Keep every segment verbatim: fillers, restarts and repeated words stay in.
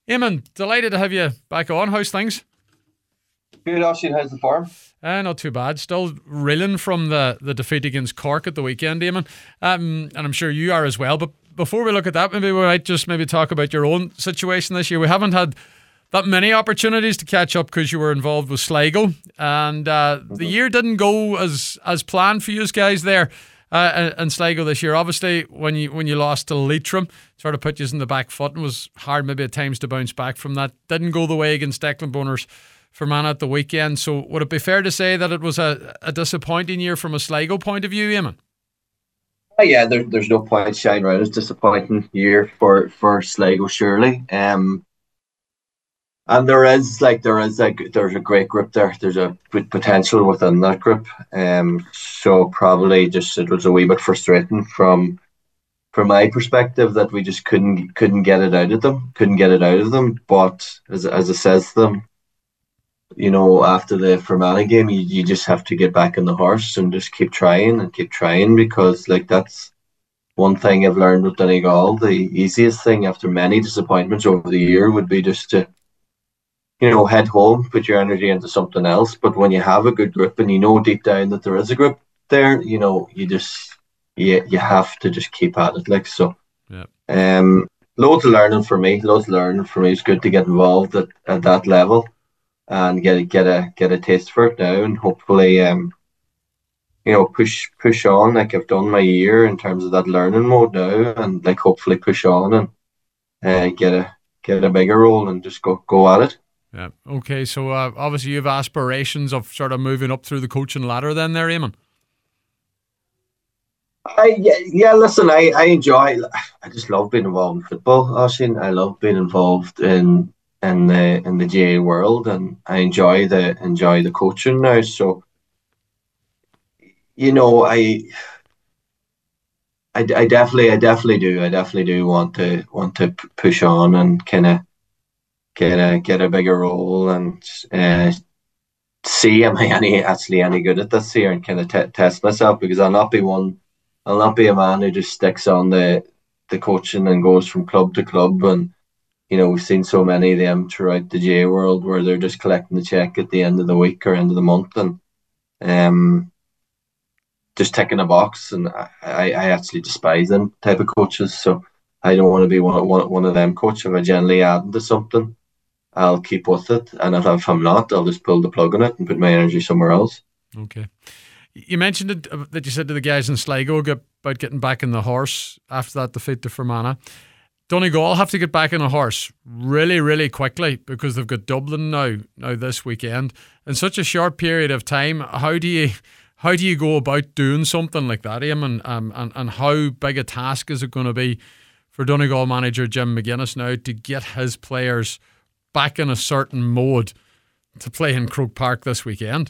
Eamon, delighted to have you back on. How's things? Good, Oisin. How's the farm? Uh, not too bad. Still reeling from the, the defeat against Cork at the weekend, Eamon. Um, and I'm sure you are as well. But before we look at that, maybe we might just maybe talk about your own situation this year. We haven't had that many opportunities to catch up because you were involved with Sligo. And uh, mm-hmm. the year didn't go as, as planned for you guys there. Uh, and Sligo this year, obviously, when you when you lost to Leitrim, sort of put you in the back foot and was hard maybe at times to bounce back from that. Didn't go the way against Declan Boners Fermanagh at the weekend. So would it be fair to say that it was a, a disappointing year from a Sligo point of view, Eamon? Oh, yeah, there, there's no point shining around. It's a disappointing year for, for Sligo, surely. Um, and there is like there is like there's a great group there. There's a good potential within that group. Um, so probably just it was a wee bit frustrating from from my perspective that we just couldn't couldn't get it out of them, couldn't get it out of them. But as as it says to them, you know, after the Fermanagh game, you, you just have to get back on the horse and just keep trying and keep trying because like that's one thing I've learned with Donegal. The easiest thing after many disappointments over the year would be just to, you know, head home, put your energy into something else. But when you have a good group and you know deep down that there is a group there, you know, you just you, you have to just keep at it. Like so. Yeah. Um loads of learning for me. Loads of learning for me. It's good to get involved at, at that level and get a get a get a taste for it now and hopefully um you know push push on like I've done my year in terms of that learning mode now and like hopefully push on and uh, get a get a bigger role and just go go at it. Yeah. Okay. So uh, obviously you have aspirations of sort of moving up through the coaching ladder then there, Eamon? I yeah, yeah listen, I, I enjoy I just love being involved in football, Oisin. I love being involved in in the in the G A A world and I enjoy the enjoy the coaching now. So you know, I I, I definitely I definitely do. I definitely do want to want to p- push on and kinda get a get a bigger role and uh, see am I any actually any good at this year and kind of t- test myself because I'll not be one I'll not be a man who just sticks on the the coaching and goes from club to club and you know we've seen so many of them throughout the J world where they're just collecting the check at the end of the week or end of the month and um just ticking a box and I, I, I actually despise them type of coaches so I don't want to be one, one, one of them coaches. If I generally add into something I'll keep with it, and if I'm not, I'll just pull the plug on it and put my energy somewhere else. Okay. You mentioned it, uh, that you said to the guys in Sligo about getting back in the horse after that defeat to Fermanagh. Donegal have to get back in a horse really, really quickly because they've got Dublin now, now this weekend. In such a short period of time, how do you how do you go about doing something like that, Eamon? Um, and, and how big a task is it going to be for Donegal manager Jim McGuinness now to get his players back in a certain mode to play in Croke Park this weekend?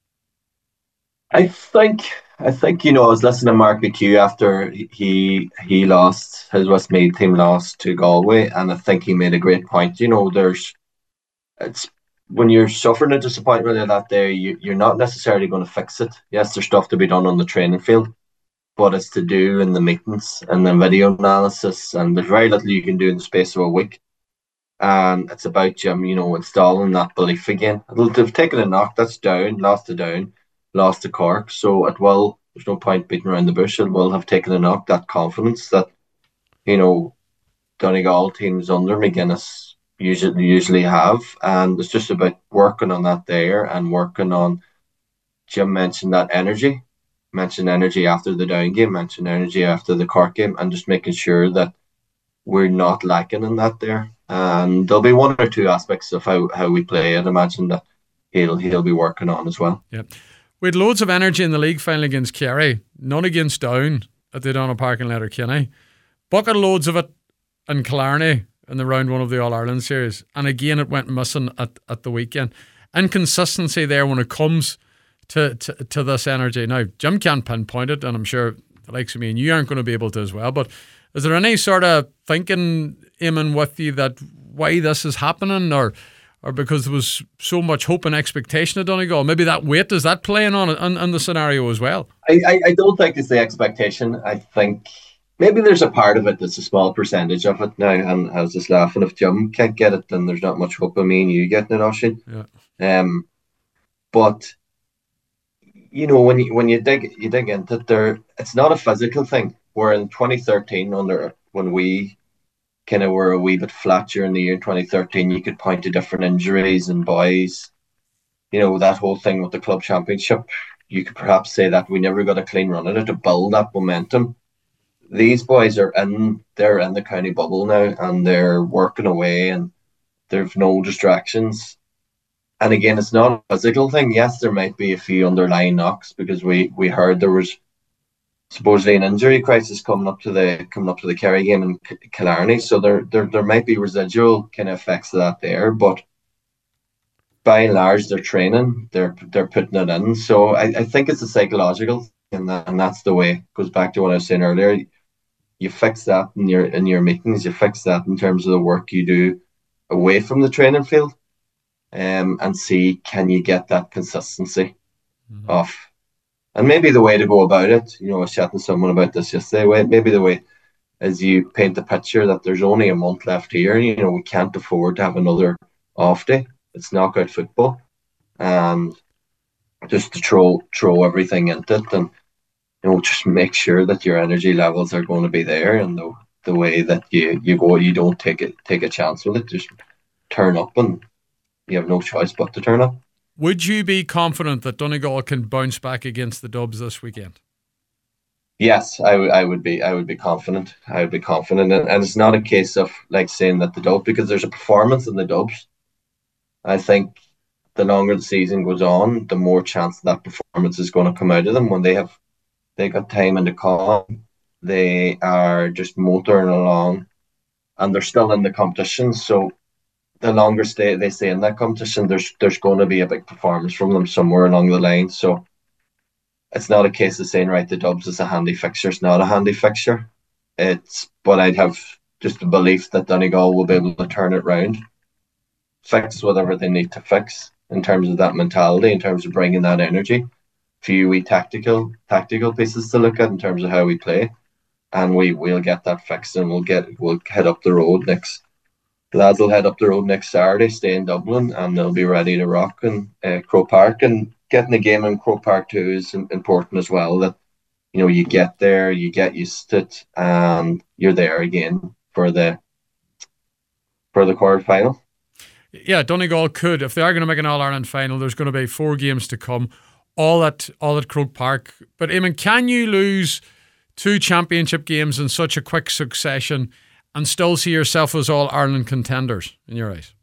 I think, I think you know, I was listening to Mark McHugh after he he lost, his Westmeath team lost to Galway, and I think he made a great point. You know, there's, it's when you're suffering a disappointment like that there, you, you're not necessarily going to fix it. Yes, there's stuff to be done on the training field, but it's to do in the meetings and the video analysis, and there's very little you can do in the space of a week. And it's about Jim, you know, installing that belief again. They've taken a knock, that's down, lost to down, lost to Cork. So it will, there's no point beating around the bush, it will have taken a knock, that confidence that, you know, Donegal teams under McGuinness usually usually have. And it's just about working on that there and working on, Jim mentioned that energy, mentioned energy after the down game, mentioned energy after the Cork game, and just making sure that we're not lacking in that there. And there'll be one or two aspects of how, how we play. I'd imagine that he'll he'll be working on as well. Yep. We had loads of energy in the league final against Kerry, none against Down at the O'Donnell Park in Letterkenny. Bucket loads of it in Killarney in the round one of the All-Ireland series. And again, it went missing at, at the weekend. Inconsistency there when it comes to, to, to this energy. Now, Jim can't pinpoint it, and I'm sure the likes of me and you aren't going to be able to as well, but is there any sort of thinking, Eamon, with you that why this is happening, or or because there was so much hope and expectation of Donegal? Maybe that weight, is that playing on it in, in the scenario as well? I, I, I don't think it's the expectation. I think maybe there's a part of it that's a small percentage of it now. And I was just laughing, if Jim can't get it, then there's not much hope of me and you getting it, Oisin. Yeah. Um, but you know, when you when you dig you dig into it, there, it's not a physical thing. Where in twenty thirteen, under when we kind of were a wee bit flat during the year in twenty thirteen, you could point to different injuries and boys. You know, that whole thing with the club championship. You could perhaps say that we never got a clean run at it to build that momentum. These boys are in they're in the county bubble now and they're working away and there's no distractions. And again, it's not a physical thing. Yes, there might be a few underlying knocks because we we heard there was supposedly an injury crisis coming up to the coming up to the Kerry game in Killarney. So there there there might be residual kind of effects of that there, but by and large, they're training, they're they're putting it in. So I, I think it's a psychological thing, and that, and that's the way. It goes back to what I was saying earlier. You fix that in your in your meetings. You fix that in terms of the work you do away from the training field, um, and see can you get that consistency mm-hmm. off. And maybe the way to go about it, you know, I was chatting to someone about this yesterday. Maybe the way is you paint the picture that there's only a month left here. You know, we can't afford to have another off day. It's knockout football, and just to throw throw everything into it, and you know, just make sure that your energy levels are going to be there, and the the way that you you go, you don't take it take a chance with it. Just turn up, and you have no choice but to turn up. Would you be confident that Donegal can bounce back against the Dubs this weekend? Yes, I, w- I would be. I would be confident. I would be confident, and, and it's not a case of like saying that the Dubs, because there's a performance in the Dubs. I think the longer the season goes on, the more chance that performance is going to come out of them when they have they got time in the car. They are just motoring along, and they're still in the competition. So the longer stay they stay in that competition, there's there's going to be a big performance from them somewhere along the line. So it's not a case of saying right, the Dubs is a handy fixture. It's not a handy fixture. It's but I'd have just the belief that Donegal will be able to turn it round, fix whatever they need to fix in terms of that mentality, in terms of bringing that energy. Few wee tactical tactical pieces to look at in terms of how we play, and we will get that fixed, and we'll get we'll head up the road next. The lads will head up the road next Saturday, stay in Dublin, and they'll be ready to rock in uh, Croke Park. And getting the game in Croke Park too is important as well. That you know you get there, you get used to it, and you're there again for the for the quarter final. Yeah, Donegal could, if they are going to make an All Ireland final, there's going to be four games to come, all at all at Croke Park. But Eamon, can you lose two championship games in such a quick succession and still see yourself as All Ireland contenders in your eyes?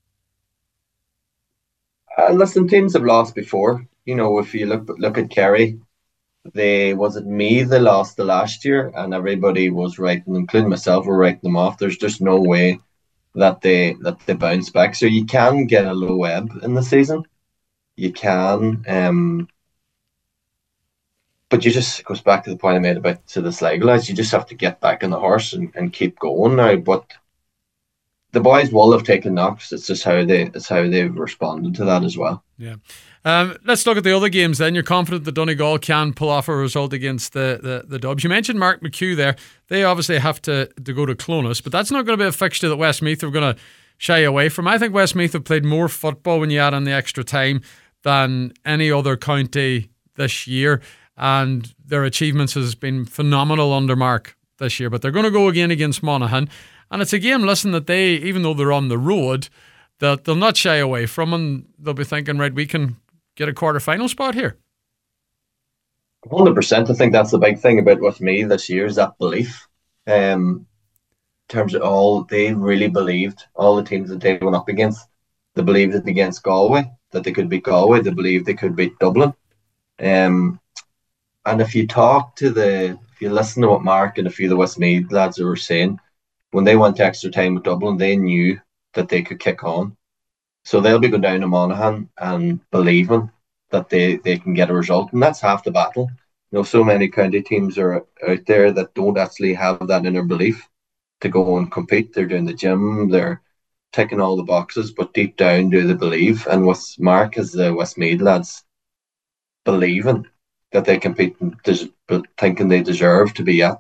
Uh, listen, teams have lost before. You know, if you look look at Kerry, they was it me they lost the last year, and everybody was writing, including myself, were writing them off. There's just no way that they that they bounce back. So you can get a low ebb in the season. You can, um, but you just it goes back to the point I made about to the Sligo lads. You just have to get back on the horse and, and keep going now. But the boys will have taken knocks. It's just how they it's how they've responded to that as well. Yeah. Um, let's look at the other games then. You're confident that Donegal can pull off a result against the, the, the Dubs. You mentioned Mark McHugh there. They obviously have to, to go to Clonus, but that's not going to be a fixture that Westmeath are going to shy away from. I think Westmeath have played more football when you add in the extra time than any other county this year, and their achievements has been phenomenal under Mark this year. But they're going to go again against Monaghan, and it's a game, listen, that they, even though they're on the road, that they'll not shy away from, and they'll be thinking, right, we can get a quarter-final spot here. one hundred percent. I think that's the big thing about with me this year is that belief. Um, in terms of all, they really believed, all the teams that they went up against, they believed it against Galway, that they could beat Galway, they believed they could beat Dublin. Um, and if you talk to the, if you listen to what Mark and a few of the Westmeath lads were saying, when they went to extra time with Dublin, they knew that they could kick on. So they'll be going down to Monaghan and believing that they, they can get a result. And that's half the battle. You know, so many county teams are out there that don't actually have that inner belief to go and compete. They're doing the gym, they're ticking all the boxes, but deep down do they believe. And with Mark as the Westmeath lads believing that they compete and des- thinking they deserve to be at that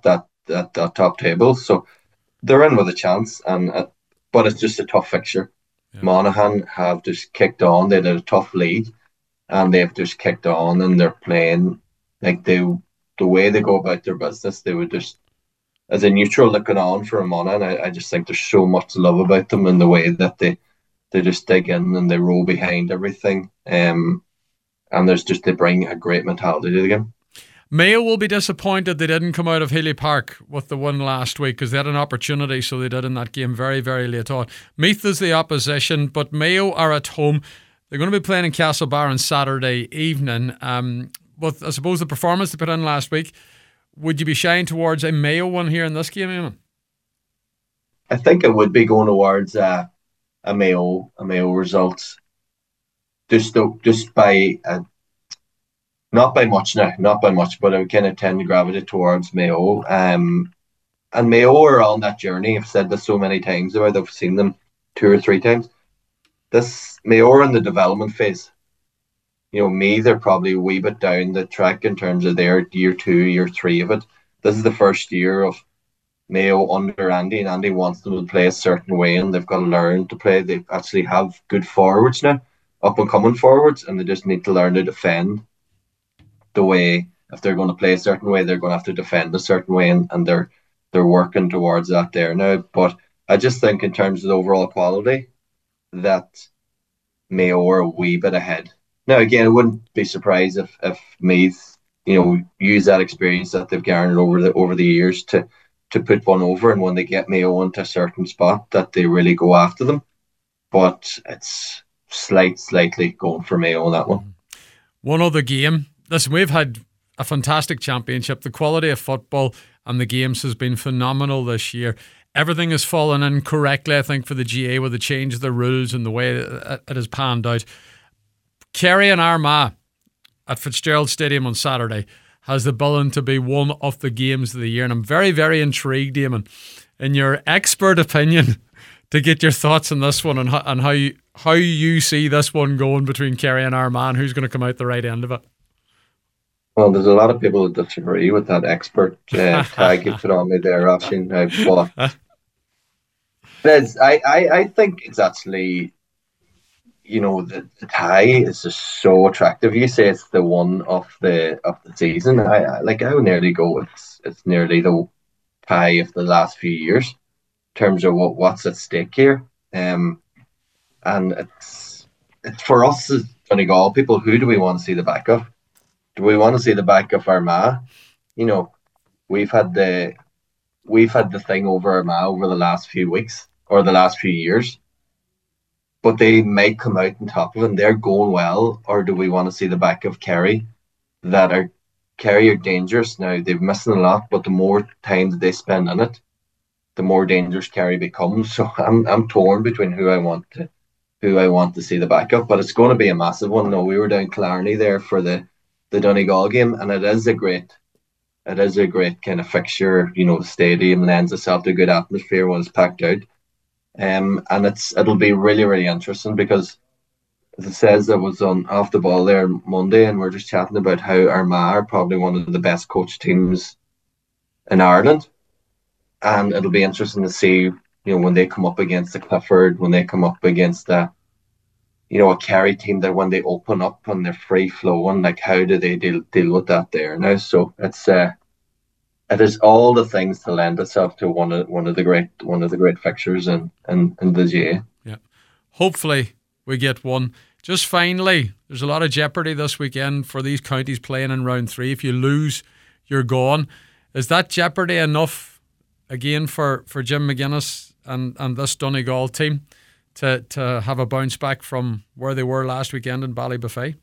at that top table. So they're in with a chance, and uh, but it's just a tough fixture. Yeah. Monaghan have just kicked on. They had a tough lead, and they've just kicked on, and they're playing like they the way they go about their business. They would just, as a neutral looking on for Monaghan, I, I just think there's so much love about them in the way that they they just dig in and they roll behind everything. Um, and there's just they bring a great mentality to the game. Mayo will be disappointed they didn't come out of Healy Park with the win last week because they had an opportunity, so they did in that game very, very late on. Meath is the opposition, but Mayo are at home. They're going to be playing in Castlebar on Saturday evening. Um, but I suppose the performance they put in last week, would you be shying towards a Mayo one here in this game, Eamon? I think it would be going towards uh, a Mayo a Mayo result, just to, just by uh, not by much now, not by much, but I would kind of tend to gravitate towards Mayo. Um, and Mayo are on that journey. I've said this so many times about. I've seen them two or three times. This Mayo are in the development phase. You know, me, they're probably a wee bit down the track in terms of their year two, year three of it. This is the first year of Mayo under Andy, and Andy wants them to play a certain way, and they've got to learn to play. They actually have good forwards now, up and coming forwards, and they just need to learn to defend the way. If they're going to play a certain way, they're going to have to defend a certain way, and, and they're they're working towards that there now. But I just think in terms of the overall quality, that Mayo are a wee bit ahead. Now, again, I wouldn't be surprised if if Meath, you know, use that experience that they've garnered over the over the years to to put one over, and when they get Mayo into a certain spot, that they really go after them. But it's slight, slightly going for Mayo on that one. One other game. Listen, we've had a fantastic championship. The quality of football and the games has been phenomenal this year. Everything has fallen in correctly, I think, for the G A with the change of the rules and the way it has panned out. Kerry and Armagh at Fitzgerald Stadium on Saturday has the billing to be one of the games of the year. And I'm very, very intrigued, Eamon, in your expert opinion, to get your thoughts on this one and how, and how, you, how you see this one going between Kerry and Armagh and who's going to come out the right end of it. Well, there's a lot of people that disagree with that expert uh, tag you put on me there, Oisín. Uh, but Liz, I, I, I think it's actually, you know, the, the tie is just so attractive. You say it's the one of the of the season. I, I like. I would nearly go. It's it's nearly the tie of the last few years in terms of what, what's at stake here. Um, and it's it's for us as Donegal people. Who do we want to see the back of? Do we want to see the back of Armagh? You know, we've had the we've had the thing over Armagh over the last few weeks or the last few years. But they might come out on top of it and they're going well. Or do we want to see the back of Kerry that are Kerry are dangerous now? They've missing a lot, but the more time that they spend in it, the more dangerous Kerry becomes. So I'm I'm torn between who I want to who I want to see the back of. But it's going to be a massive one. No, we were down Killarney there for the, the Donegal game, and it is a great it is a great kind of fixture. You know, the stadium lends itself to a good atmosphere when it's packed out. Um, and it's it'll be really, really interesting because, as it says, I was on off the ball there Monday, and we're just chatting about how Armagh are probably one of the best coached teams in Ireland, and it'll be interesting to see, you know, when they come up against the Clifford, when they come up against the, you know, a Kerry team that when they open up and they're free flowing, like how do they deal deal with that there now? So it's uh. It is all the things to lend itself to one of one of the great one of the great fixtures in, in, in the G A. Yeah, hopefully we get one. Just finally, there's a lot of jeopardy this weekend for these counties playing in round three. If you lose, you're gone. Is that jeopardy enough again for, for Jim McGuinness and, and this Donegal team to to have a bounce back from where they were last weekend in Ballybuffet?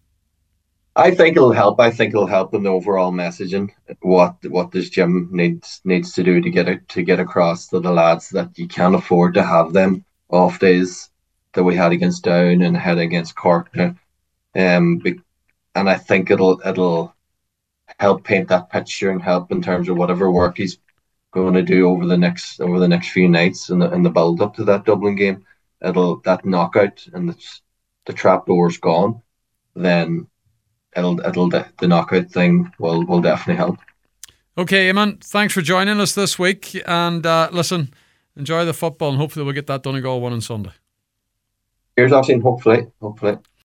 I think it'll help. I think it'll help in the overall messaging. What what does Jim needs needs to do to get it to get across to the lads that you can't afford to have them off days that we had against Down and had against Cork now. Um, and I think it'll it'll help paint that picture and help in terms of whatever work he's going to do over the next over the next few nights in the in the build up to that Dublin game. It'll that knockout and the the trap door's gone. Then. It'll, it'll, the knockout thing will, will definitely help. Okay, Eamon, thanks for joining us this week. And uh, listen, enjoy the football and hopefully we'll get that Donegal one on Sunday. Here's Austin, hopefully. Hopefully.